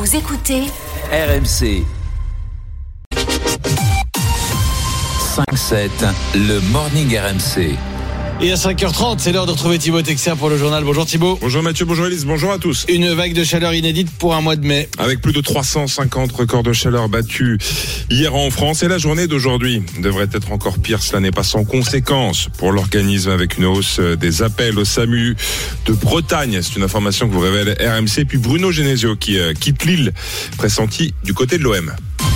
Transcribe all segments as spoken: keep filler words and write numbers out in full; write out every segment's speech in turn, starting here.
Vous écoutez R M C cinq sept, le Morning R M C. Et à cinq heures trente, c'est l'heure de retrouver Thibaut Texer pour le journal. Bonjour Thibaut. Bonjour Mathieu, bonjour Elise, bonjour à tous. Une vague de chaleur inédite pour un mois de mai. Avec plus de trois cent cinquante records de chaleur battus hier en France. Et la journée d'aujourd'hui devrait être encore pire. Cela n'est pas sans conséquence pour l'organisme, avec une hausse des appels au SAMU de Bretagne. C'est une information que vous révèle R M C. Puis Bruno Genesio qui euh, quitte Lille, pressenti du côté de l'O M.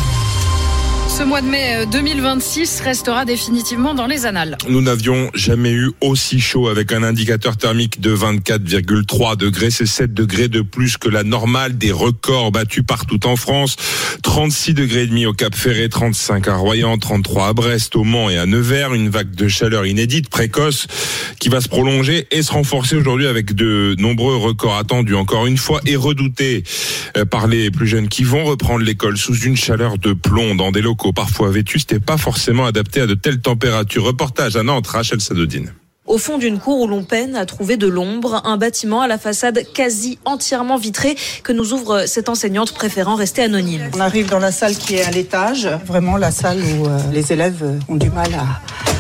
Ce mois de mai deux mille vingt-six restera définitivement dans les annales. Nous n'avions jamais eu aussi chaud, avec un indicateur thermique de vingt-quatre virgule trois degrés. C'est sept degrés de plus que la normale. Des records battus partout en France. trente-six degrés et demi au Cap Ferré, trente-cinq à Royan, trente-trois à Brest, au Mans et à Nevers. Une vague de chaleur inédite, précoce, qui va se prolonger et se renforcer aujourd'hui avec de nombreux records attendus encore une fois et redoutés par les plus jeunes qui vont reprendre l'école sous une chaleur de plomb dans des locaux parfois vétustes et pas forcément adaptés à de telles températures. Reportage à Nantes, Rachel Sadodine. Au fond d'une cour où l'on peine à trouver de l'ombre, un bâtiment à la façade quasi entièrement vitrée que nous ouvre cette enseignante préférant rester anonyme. On arrive dans la salle qui est à l'étage, vraiment la salle où euh, les élèves ont du mal à...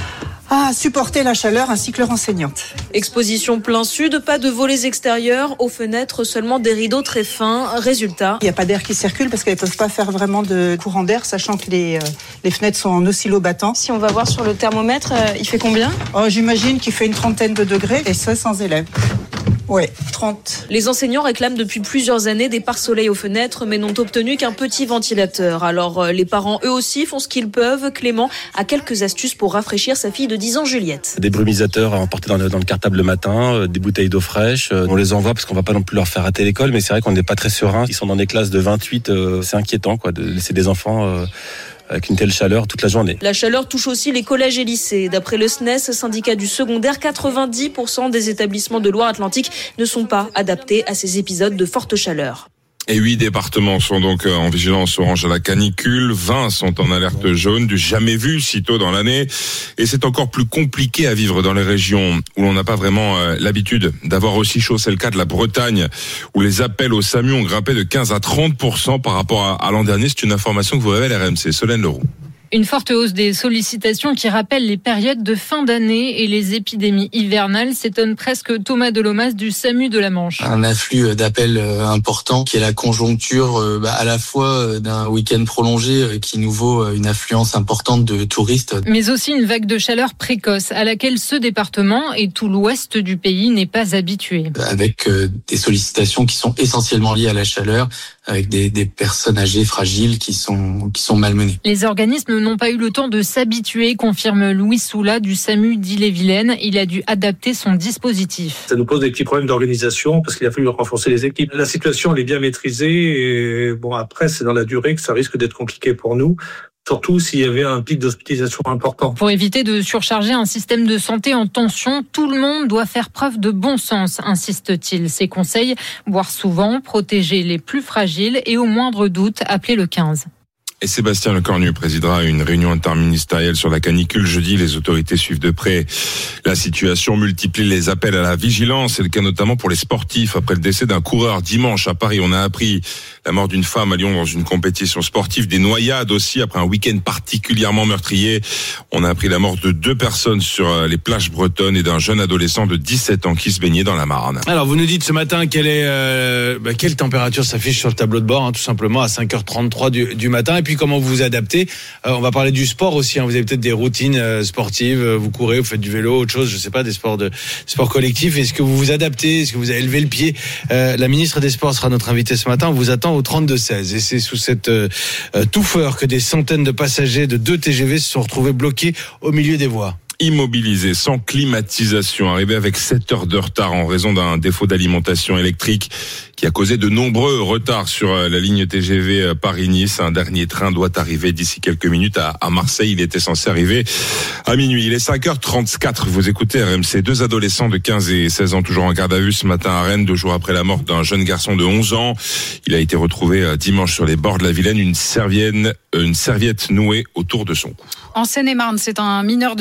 à supporter la chaleur ainsi que leur enseignante. Exposition plein sud, pas de volets extérieurs, aux fenêtres seulement des rideaux très fins. Résultat, il n'y a pas d'air qui circule parce qu'elles ne peuvent pas faire vraiment de courant d'air, sachant que les, euh, les fenêtres sont en oscillobattant. Si on va voir sur le thermomètre, euh, il fait combien ? Oh, j'imagine qu'il fait une trentaine de degrés et ça sans élèves. Ouais, trente. Les enseignants réclament depuis plusieurs années des pare-soleil aux fenêtres, mais n'ont obtenu qu'un petit ventilateur. Alors euh, les parents, eux aussi, font ce qu'ils peuvent. Clément a quelques astuces pour rafraîchir sa fille de dix ans, Juliette. Des brumisateurs à emporter dans le, dans le cartable le matin, euh, des bouteilles d'eau fraîche. Euh, on les envoie parce qu'on va pas non plus leur faire rater l'école, mais c'est vrai qu'on n'est pas très serein. Ils sont dans des classes de vingt-huit, euh, c'est inquiétant quoi, de laisser des enfants... Euh, avec une telle chaleur toute la journée. La chaleur touche aussi les collèges et lycées. D'après le S N E S, syndicat du secondaire, quatre-vingt-dix pour cent des établissements de Loire-Atlantique ne sont pas adaptés à ces épisodes de forte chaleur. Et huit départements sont donc en vigilance orange à la canicule, vingt sont en alerte jaune, du jamais vu si tôt dans l'année. Et c'est encore plus compliqué à vivre dans les régions où l'on n'a pas vraiment euh, l'habitude d'avoir aussi chaud. C'est le cas de la Bretagne, où les appels au SAMU ont grimpé de quinze à trente pour cent par rapport à, à l'an dernier. C'est une information que vous révèle R M C. Solène Leroux. Une forte hausse des sollicitations qui rappelle les périodes de fin d'année et les épidémies hivernales, s'étonne presque Thomas Delomas du SAMU de la Manche. Un afflux d'appels important qui est la conjoncture bah, à la fois d'un week-end prolongé qui nous vaut une affluence importante de touristes. Mais aussi une vague de chaleur précoce à laquelle ce département et tout l'ouest du pays n'est pas habitué. Avec des sollicitations qui sont essentiellement liées à la chaleur, avec des, des personnes âgées, fragiles, qui sont, qui sont malmenées. Les organismes n'ont pas eu le temps de s'habituer, confirme Louis Soula du SAMU d'Ille-et-Vilaine. Il a dû adapter son dispositif. Ça nous pose des petits problèmes d'organisation parce qu'il a fallu renforcer les équipes. La situation elle est bien maîtrisée et bon après c'est dans la durée que ça risque d'être compliqué pour nous. Surtout s'il y avait un pic d'hospitalisation important. Pour éviter de surcharger un système de santé en tension, tout le monde doit faire preuve de bon sens, insiste-t-il. Ses conseils, boire souvent, protéger les plus fragiles et au moindre doute, appeler le quinze. Et Sébastien Lecornu présidera une réunion interministérielle sur la canicule jeudi. Les autorités suivent de près la situation, multiplient les appels à la vigilance. C'est le cas notamment pour les sportifs. Après le décès d'un coureur dimanche à Paris, on a appris la mort d'une femme à Lyon dans une compétition sportive. Des noyades aussi après un week-end particulièrement meurtrier. On a appris la mort de deux personnes sur les plages bretonnes et d'un jeune adolescent de dix-sept ans qui se baignait dans la Marne. Alors vous nous dites ce matin quelle est euh, bah, quelle température s'affiche sur le tableau de bord, hein, tout simplement à cinq heures trente-trois du, du matin. Et puis comment vous vous adaptez. Euh, on va parler du sport aussi. Hein. Vous avez peut-être des routines euh, sportives. Euh, vous courez, vous faites du vélo, autre chose. Je sais pas, des sports de sport collectif. Est-ce que vous vous adaptez? Est-ce que vous avez levé le pied? euh, La ministre des Sports sera notre invitée ce matin. On vous attend au trente-deux seize. Et c'est sous cette euh, touffeur que des centaines de passagers de deux T G V se sont retrouvés bloqués au milieu des voies. Immobilisé, sans climatisation, arrivé avec sept heures de retard en raison d'un défaut d'alimentation électrique qui a causé de nombreux retards sur la ligne T G V Paris-Nice. Un dernier train doit arriver d'ici quelques minutes à, à Marseille. Il était censé arriver à minuit. Il est cinq heures trente-quatre. Vous écoutez R M C. Deux adolescents de quinze et seize ans toujours en garde à vue ce matin à Rennes, deux jours après la mort d'un jeune garçon de onze ans. Il a été retrouvé dimanche sur les bords de la Vilaine, une serviette, une serviette nouée autour de son cou. En Seine-et-Marne, c'est un mineur de dix-sept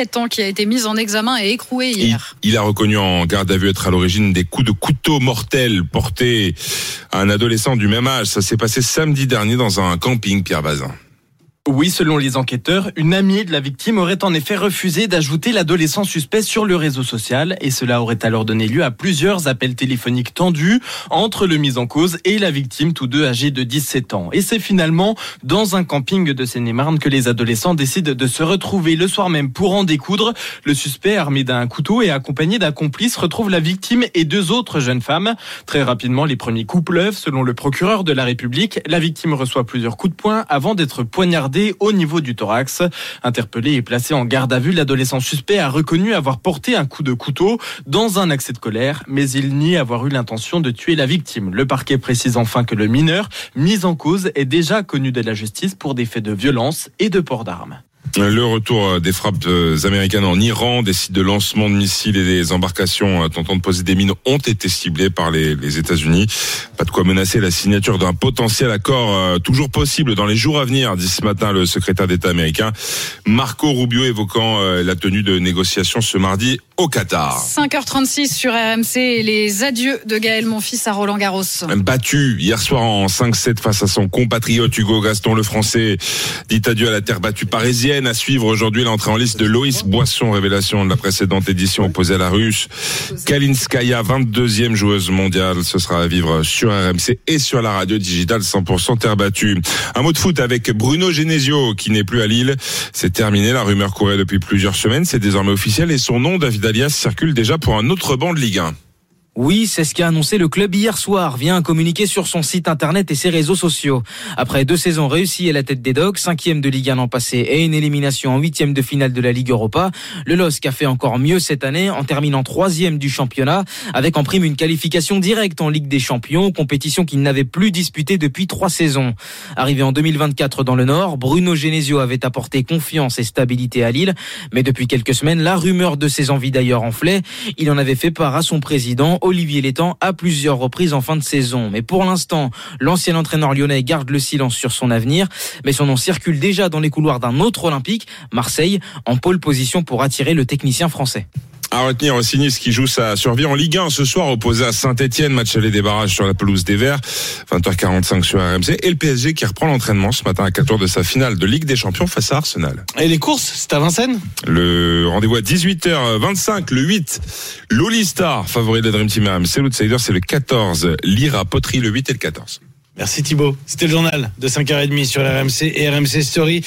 dix-sept ans qui a été mis en examen et écroué hier. Il, il a reconnu en garde à vue être à l'origine des coups de couteau mortels portés à un adolescent du même âge. Ça s'est passé samedi dernier dans un camping, Pierre Bazin. Oui, selon les enquêteurs, une amie de la victime aurait en effet refusé d'ajouter l'adolescent suspect sur le réseau social et cela aurait alors donné lieu à plusieurs appels téléphoniques tendus entre le mis en cause et la victime, tous deux âgés de dix-sept ans. Et c'est finalement dans un camping de Seine-et-Marne que les adolescents décident de se retrouver le soir même pour en découdre. Le suspect, armé d'un couteau et accompagné d'un complice, retrouve la victime et deux autres jeunes femmes. Très rapidement, les premiers coups pleuvent. Selon le procureur de la République, la victime reçoit plusieurs coups de poing avant d'être poignardée au niveau du thorax. Interpellé et placé en garde à vue, l'adolescent suspect a reconnu avoir porté un coup de couteau dans un accès de colère, mais il nie avoir eu l'intention de tuer la victime. Le parquet précise enfin que le mineur, mis en cause, est déjà connu de la justice pour des faits de violence et de port d'armes. Le retour des frappes américaines en Iran, des sites de lancement de missiles et des embarcations tentant de poser des mines ont été ciblés par les, les États-Unis. Pas de quoi menacer la signature d'un potentiel accord euh, toujours possible dans les jours à venir, dit ce matin le secrétaire d'État américain Marco Rubio, évoquant euh, la tenue de négociations ce mardi au Qatar. cinq heures trente-six sur R M C et les adieux de Gaël Monfils à Roland Garros. Battu hier soir en cinq sept face à son compatriote Hugo Gaston, le Français dit adieu à la terre battue parisienne. À suivre aujourd'hui l'entrée en liste de Loïs Boisson, révélation de la précédente édition opposée à la Russe. Kalinskaya, vingt-deuxième joueuse mondiale. Ce sera à vivre sur R M C et sur la radio digitale cent pour cent terre battue. Un mot de foot avec Bruno Genesio qui n'est plus à Lille. C'est terminé, la rumeur courait depuis plusieurs semaines. C'est désormais officiel et son nom, David Alias, circule déjà pour un autre banc de Ligue un. Oui, c'est ce qu'a annoncé le club hier soir via un communiqué sur son site internet et ses réseaux sociaux. Après deux saisons réussies à la tête des Dogs, cinquième de Ligue un l'an passé et une élimination en huitième de finale de la Ligue Europa, le L O S C a fait encore mieux cette année en terminant troisième du championnat avec en prime une qualification directe en Ligue des Champions, compétition qu'il n'avait plus disputée depuis trois saisons. Arrivé en deux mille vingt-quatre dans le Nord, Bruno Genesio avait apporté confiance et stabilité à Lille, mais depuis quelques semaines, la rumeur de ses envies d'ailleurs enflait. Il en avait fait part à son président Olivier Létang à plusieurs reprises en fin de saison. Mais pour l'instant, l'ancien entraîneur lyonnais garde le silence sur son avenir. Mais son nom circule déjà dans les couloirs d'un autre olympique, Marseille, en pole position pour attirer le technicien français. À retenir aussi Nice qui joue sa survie en Ligue un ce soir opposé à Saint-Etienne, match aller des barrages sur la pelouse des Verts, vingt heures quarante-cinq sur R M C, et le P S G qui reprend l'entraînement ce matin à quatre heures de sa finale de Ligue des Champions face à Arsenal. Et les courses, c'est à Vincennes ? Le rendez-vous à dix-huit heures vingt-cinq, le huit, l'All-Star, favori de la Dream Team R M C, l'outsider c'est le quatorze, Lyra Poterie le huit et le quatorze. Merci Thibaut, c'était le journal de cinq heures trente sur R M C et R M C Story.